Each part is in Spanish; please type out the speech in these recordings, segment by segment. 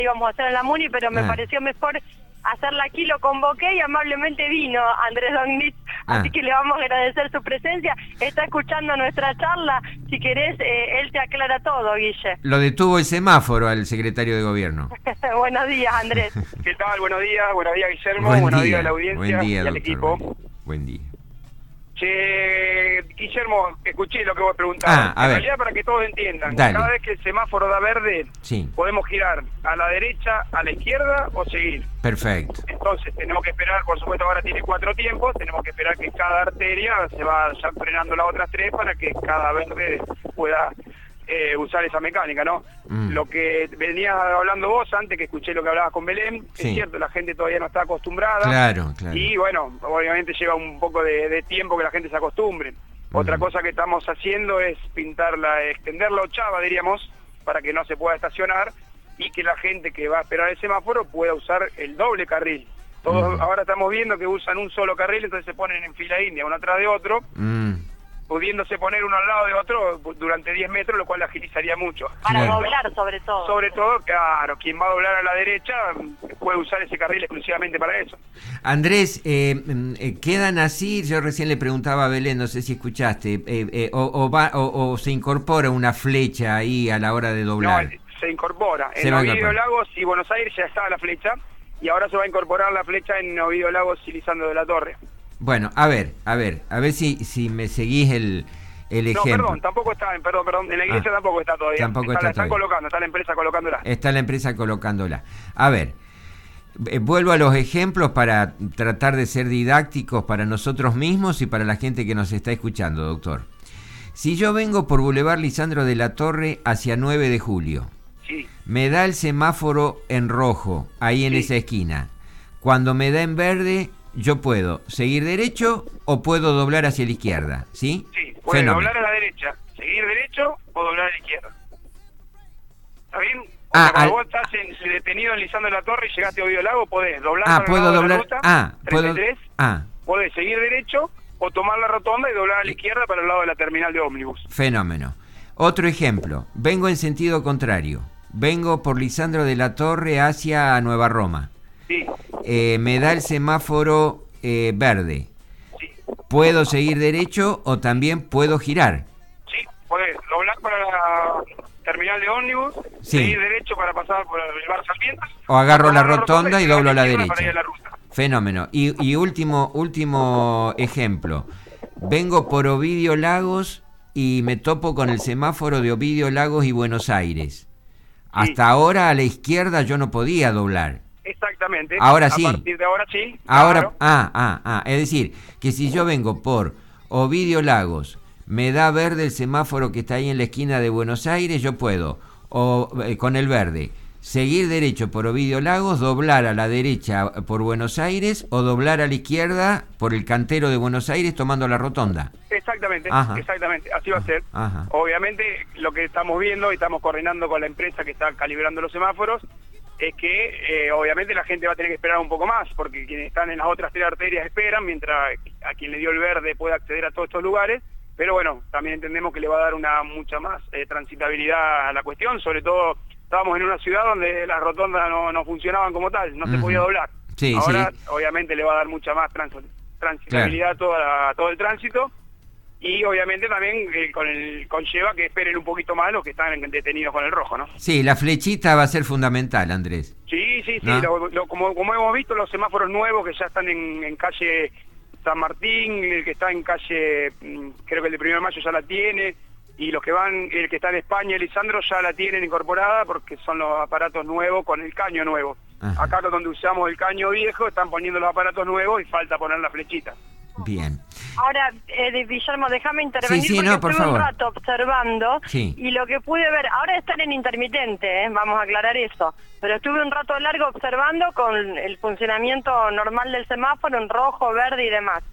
íbamos a hacer en la Muni, pero me pareció mejor hacerla aquí, lo convoqué y amablemente vino Andrés Dognitz, así que le vamos a agradecer su presencia. Está escuchando nuestra charla, si querés, él te aclara todo, Guille. Lo detuvo el semáforo al secretario de gobierno. Buenos días, Andrés. ¿Qué tal? Buenos días, Guillermo, buenos días a la audiencia. Buen día, y al doctor, equipo. Buen día. Che, Guillermo, escuché lo que vos preguntabas. En realidad, para que todos entiendan, cada vez que el semáforo da verde, podemos girar a la derecha, a la izquierda o seguir. Perfecto. Entonces tenemos que esperar, por supuesto ahora tiene 4 tiempos, tenemos que esperar que cada arteria se vaya frenando las otras 3 para que cada verde pueda usar esa mecánica, ¿no? Lo que venías hablando vos antes, que escuché lo que hablabas con Belén, es cierto, la gente todavía no está acostumbrada. Claro. Y bueno, obviamente lleva un poco de tiempo que la gente se acostumbre. Otra cosa que estamos haciendo es extender la ochava, diríamos, para que no se pueda estacionar y que la gente que va a esperar el semáforo pueda usar el doble carril. Todos ahora estamos viendo que usan un solo carril, entonces se ponen en fila india, uno atrás de otro, pudiéndose poner uno al lado de otro durante 10 metros, lo cual agilizaría mucho. Para doblar, sobre todo. Sobre todo, claro, quien va a doblar a la derecha puede usar ese carril exclusivamente para eso. Andrés, ¿quedan así? Yo recién le preguntaba a Belén, no sé si escuchaste, o se incorpora una flecha ahí a la hora de doblar. No, se incorpora. En Ovidio Lagos y Buenos Aires ya estaba la flecha, y ahora se va a incorporar la flecha en Ovidio Lagos y Lisandro de la Torre. Bueno, a ver si me seguís el ejemplo. No, tampoco está, perdón, en la iglesia tampoco está todavía. Tampoco está están colocando, está la empresa colocándola. Está la empresa colocándola. A ver, vuelvo a los ejemplos para tratar de ser didácticos para nosotros mismos y para la gente que nos está escuchando, doctor. Si yo vengo por Boulevard Lisandro de la Torre hacia 9 de julio, me da el semáforo en rojo, ahí en esa esquina. Cuando me da en verde, yo puedo seguir derecho o puedo doblar hacia la izquierda, ¿sí? Sí, puedes doblar a la derecha, seguir derecho o doblar a la izquierda. ¿Está bien? Cuando vos estás detenido en Lisandro de la Torre y llegaste a Ovidio Lago, podés doblar puedo lado doblar, de la ruta, 33, puedo, podés seguir derecho o tomar la rotonda y doblar a la izquierda para el lado de la terminal de ómnibus. Fenómeno. Otro ejemplo, vengo en sentido contrario, vengo por Lisandro de la Torre hacia Nueva Roma. Sí. Me da el semáforo verde. Sí. ¿Puedo seguir derecho o también puedo girar? Sí, podés doblar para la terminal de ómnibus, seguir derecho para pasar por el bar Sarmientos. O agarro la rotonda y doblo a la derecha. Para ir a la ruta. Fenómeno. Y último ejemplo. Vengo por Ovidio Lagos y me topo con el semáforo de Ovidio Lagos y Buenos Aires. Hasta ahora a la izquierda yo no podía doblar. Exactamente. Ahora sí. A partir de ahora sí. Ahora, claro. Es decir, que si yo vengo por Ovidio Lagos, me da verde el semáforo que está ahí en la esquina de Buenos Aires, yo puedo, con el verde, seguir derecho por Ovidio Lagos, doblar a la derecha por Buenos Aires o doblar a la izquierda por el cantero de Buenos Aires tomando la rotonda. Exactamente, así va a ser. Obviamente lo que estamos viendo y estamos coordinando con la empresa que está calibrando los semáforos es que obviamente la gente va a tener que esperar un poco más, porque quienes están en las otras 3 arterias esperan, mientras a quien le dio el verde puede acceder a todos estos lugares, pero bueno, también entendemos que le va a dar una mucha más transitabilidad a la cuestión, sobre todo estábamos en una ciudad donde las rotondas no funcionaban como tal, no se podía doblar. Ahora obviamente le va a dar mucha más transitabilidad a todo el tránsito, y obviamente también conlleva que esperen un poquito más los que están detenidos con el rojo, ¿no? Sí, la flechita va a ser fundamental, Andrés. Sí, como hemos visto, los semáforos nuevos que ya están en calle San Martín, el que está en calle, creo que el de 1 de Mayo ya la tiene, y los que el que está en España, Lisandro, ya la tienen incorporada porque son los aparatos nuevos con el caño nuevo. Acá donde usamos el caño viejo están poniendo los aparatos nuevos y falta poner la flechita. Bien. Ahora, Guillermo, déjame intervenir porque estuve un rato observando y lo que pude ver, ahora están en intermitente, vamos a aclarar eso, pero estuve un rato largo observando con el funcionamiento normal del semáforo en rojo, verde y demás.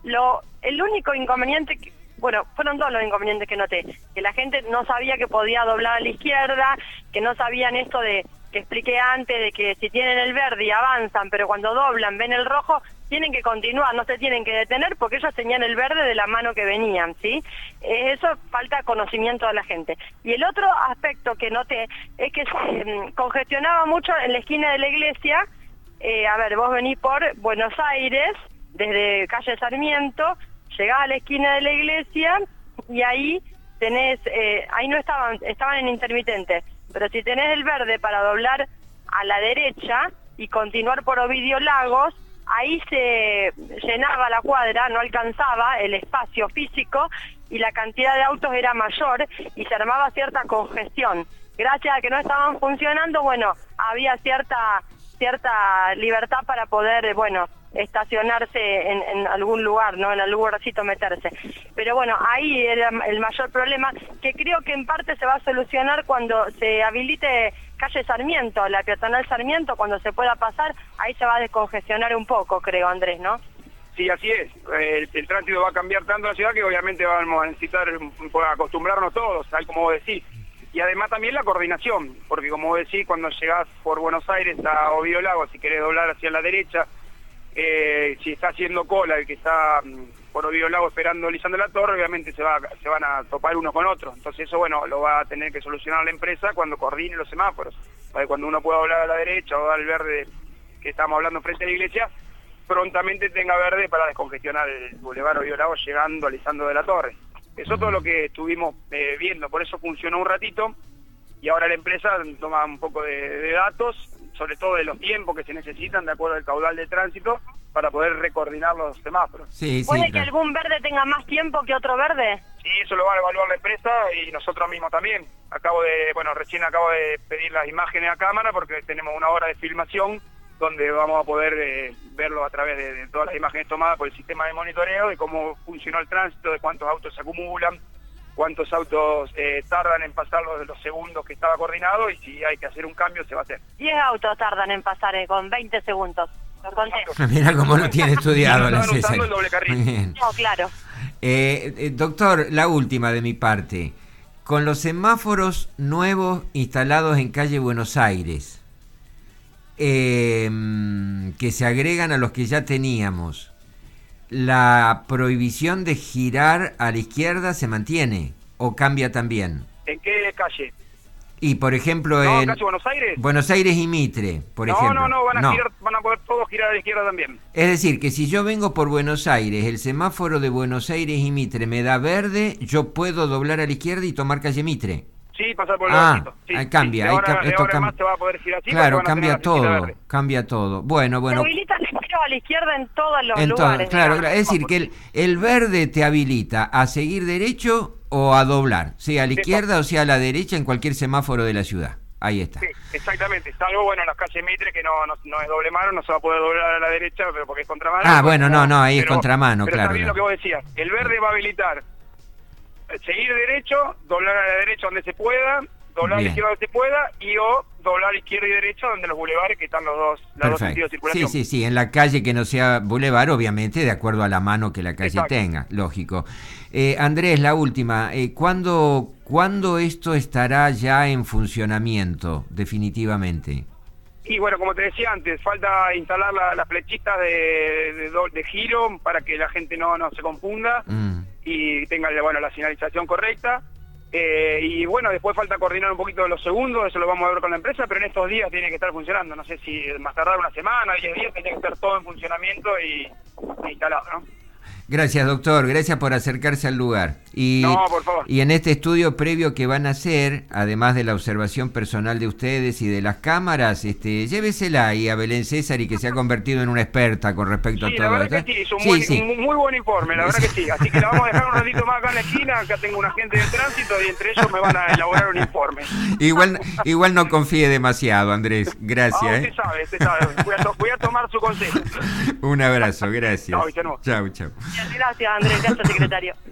El único inconveniente, fueron 2 los inconvenientes que noté, que la gente no sabía que podía doblar a la izquierda, que no sabían esto que expliqué antes, de que si tienen el verde y avanzan, pero cuando doblan ven el rojo, tienen que continuar, no se tienen que detener porque ellos tenían el verde de la mano que venían, ¿sí? Eso falta conocimiento de la gente. Y el otro aspecto que noté es que se congestionaba mucho en la esquina de la iglesia. A ver, vos venís por Buenos Aires, desde calle Sarmiento, llegás a la esquina de la iglesia y ahí tenés, ahí no estaban en intermitente, pero si tenés el verde para doblar a la derecha y continuar por Ovidio Lagos, ahí se llenaba la cuadra, no alcanzaba el espacio físico y la cantidad de autos era mayor y se armaba cierta congestión. Gracias a que no estaban funcionando, bueno, había cierta libertad para poder, bueno, estacionarse en algún lugar, ¿no? En algún lugarcito meterse. Pero bueno, ahí era el mayor problema, que creo que en parte se va a solucionar cuando se habilite calle Sarmiento, la peatonal Sarmiento, cuando se pueda pasar, ahí se va a descongestionar un poco, creo, Andrés, ¿no? Sí, así es. El tránsito va a cambiar tanto en la ciudad que obviamente vamos a necesitar acostumbrarnos todos, tal como vos decís. Y además también la coordinación, porque como vos decís, cuando llegás por Buenos Aires a Ovidio Lago, si querés doblar hacia la derecha, si está haciendo cola el que está por Ovidio Lago esperando Lisandro de la Torre, obviamente se van a topar uno con otro. Entonces eso, bueno, lo va a tener que solucionar la empresa cuando coordine los semáforos. Para que cuando uno pueda doblar a la derecha o dar el verde que estamos hablando frente a la iglesia, prontamente tenga verde para descongestionar el Boulevard Ovidio Lago llegando a Lisandro de la Torre. Eso es todo lo que estuvimos viendo, por eso funcionó un ratito y ahora la empresa toma un poco de datos, sobre todo de los tiempos que se necesitan de acuerdo al caudal de tránsito para poder recoordinar los semáforos. Sí, ¿puede que algún verde tenga más tiempo que otro verde? Sí, eso lo va a evaluar la empresa y nosotros mismos también. Recién acabo de pedir las imágenes a cámara porque tenemos una hora de filmación donde vamos a poder verlo a través de todas las imágenes tomadas por el sistema de monitoreo de cómo funcionó el tránsito, de cuántos autos se acumulan, cuántos autos tardan en pasar los segundos que estaba coordinado y si hay que hacer un cambio se va a hacer. 10 autos tardan en pasar con 20 segundos. Lo conté. Mira cómo lo tiene estudiado la César. Usando el doble carril. No, claro. Doctor, la última de mi parte. Con los semáforos nuevos instalados en calle Buenos Aires, que se agregan a los que ya teníamos, ¿la prohibición de girar a la izquierda se mantiene o cambia también? ¿En qué calle? Y por ejemplo en calle Buenos Aires. Buenos Aires y Mitre, por ejemplo. No, van a poder todos girar a la izquierda también. Es decir, que si yo vengo por Buenos Aires, el semáforo de Buenos Aires y Mitre me da verde, yo puedo doblar a la izquierda y tomar calle Mitre. Sí, pasar por el barquito. Sí, cambia. Sí. Ahora más se va a poder girar así. Claro, cambia todo. Bueno. Se habilita el giro a la izquierda en todos los lugares. Claro, es decir, que el verde te habilita a seguir derecho o a doblar, sea a la izquierda o sea a la derecha en cualquier semáforo de la ciudad. Ahí está. Sí, exactamente. Salvo, en las calles Mitre, que no es doble mano, no se va a poder doblar a la derecha, pero porque es contramano. Ahí es contramano, pero claro. Pero también lo que vos decías, el verde va a habilitar seguir derecho, doblar a la derecha donde se pueda, doblar a la izquierda donde se pueda, o doblar a la izquierda y derecha donde los bulevares que están los dos sentidos de circulación. Sí, en la calle que no sea bulevar, obviamente, de acuerdo a la mano que la calle tenga, lógico. Andrés, la última, ¿cuándo esto estará ya en funcionamiento, definitivamente? Y bueno, como te decía antes, falta instalar las flechitas de giro para que la gente no se confunda y tenga la señalización correcta. Y bueno, después falta coordinar un poquito los segundos, eso lo vamos a ver con la empresa, pero en estos días tiene que estar funcionando. No sé si más tardar una semana, 10 días, tiene que estar todo en funcionamiento y instalado, ¿no? Gracias, doctor. Gracias por acercarse al lugar. No, por favor. Y en este estudio previo que van a hacer, además de la observación personal de ustedes y de las cámaras, llévesela ahí a Belén César y que se ha convertido en una experta con respecto a todo esto. Sí, la verdad que sí, hizo un muy buen informe, la verdad que sí. Así que la vamos a dejar un ratito más acá en la esquina, acá tengo un agente de tránsito y entre ellos me van a elaborar un informe. Igual no confíe demasiado, Andrés. Gracias. Usted sabe. Voy a tomar su consejo. Un abrazo, gracias. Chau. Chau. Gracias, Andrés. Gracias, secretario.